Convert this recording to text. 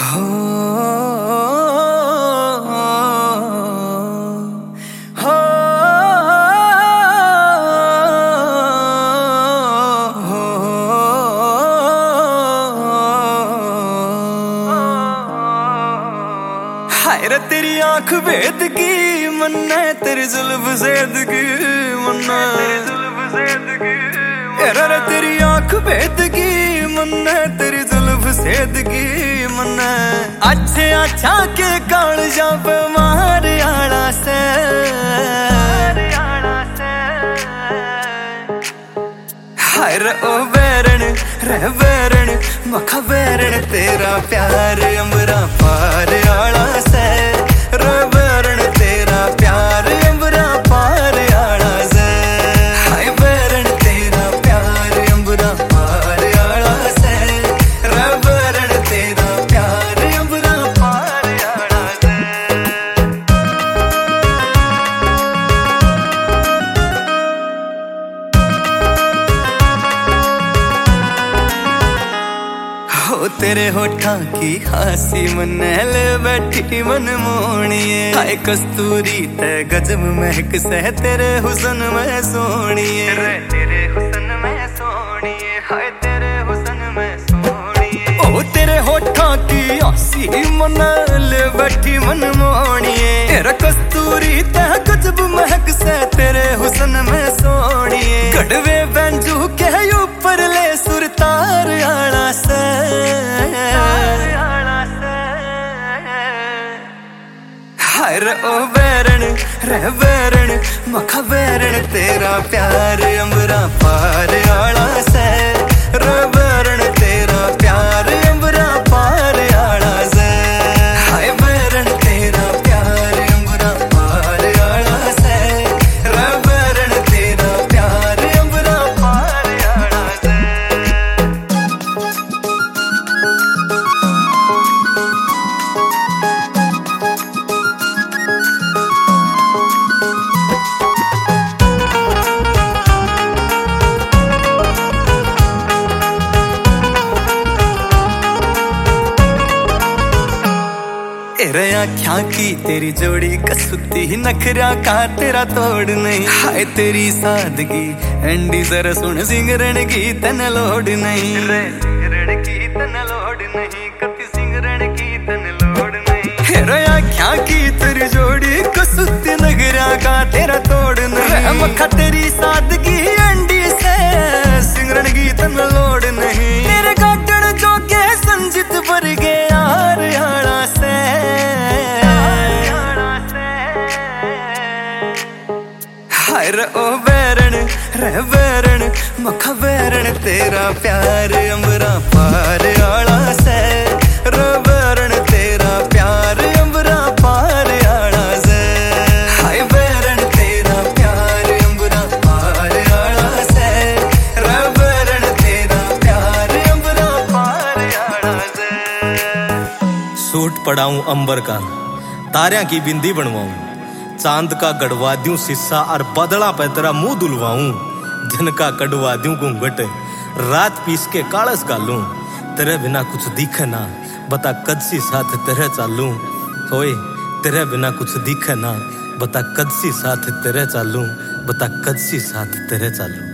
हो हाय रे तेरी आंख भेद की मन्ना तेरी जुल्फ ज़ेद की मन्ना रे तेरी आंख भेद की मन्ना तेरी जुल्फ ज़ेद की मन्ना अच्छे अच्छा के काल जब मार आला से हाय रे ओ बैरन रे बैरन मखा बैरन तेरा प्यार अमरा पार आला से रे बैरन तेरा प्यार अमरा पार आला से हाय बैरन तेरा प्यार अमरा पार आला से रे बैरन तेरा प्यार अमरा पार आला से हो तेरे होठा की हंसी मनैल बैठी मन मोहनिए हाय कस्तूरी ते गजब महक से तेरे हुसन में सोनिए रे तेरे हुसन में सोनिए हाय तेरे हुसन में सोनिए ओ तेरे होठा की हंसी मनैल बैठी मन मोहनिए तेरा कस्तूरी ते गजब महक से तेरे हुसन में सोनिए कड़वे बैंजू के ऊपर ले सुरतार आला से हाय रे ओ बैरन रे बैरन मखा बैरन तेरा प्यार अमरा पार आला से रे बैरन तेरा प्यार अमरा पार आला से हाय बैरन तेरा प्यार अमरा पार आला से रे बैरन तेरा प्यार अमरा पार आला से तेरे आँखा की तेरी जोड़ी कसुती नखरा का तेरा तोड़ नहीं हाय तेरी सादगी एंडी जरा सुन सिंगरण की तन लोड नहीं रे सिंगरण की तन लोड नहीं कति सिंगरण की तन लोड नहीं तेरे आँखा की तेरी जोड़ी कसुती नखरा का तेरा तोड़ नहीं मक्खा तेरी सादगी एंडी से सिंगरण की तन लोड नहीं तेरे गाटन जो के संजित भर गए यार यारा से हाय रे ओ बैरन रे बैरन मखा बैरन तेरा प्यार अमरा पार आला से रे बैरन तेरा प्यार अमरा पार आला से हाय बैरन तेरा प्यार अमरा पार आला से रे बैरन तेरा प्यार अमरा पार आला से सूट पड़ाऊं अंबर का तारियां की बिंदी बनवाऊं चांद का गढ़वा दूं सिस्सा और बदला पे तेरा मुंह दुलवाऊं दिन का कड़वा दूं घूंघट रात पीस के कालस गालूं तेरे बिना कुछ दिखे ना बता कद सी साथ तेरे चालूं होए तेरे बिना कुछ दिखे ना बता कद सी साथ तेरे चालूं बता कद सी साथ तेरे चालूं।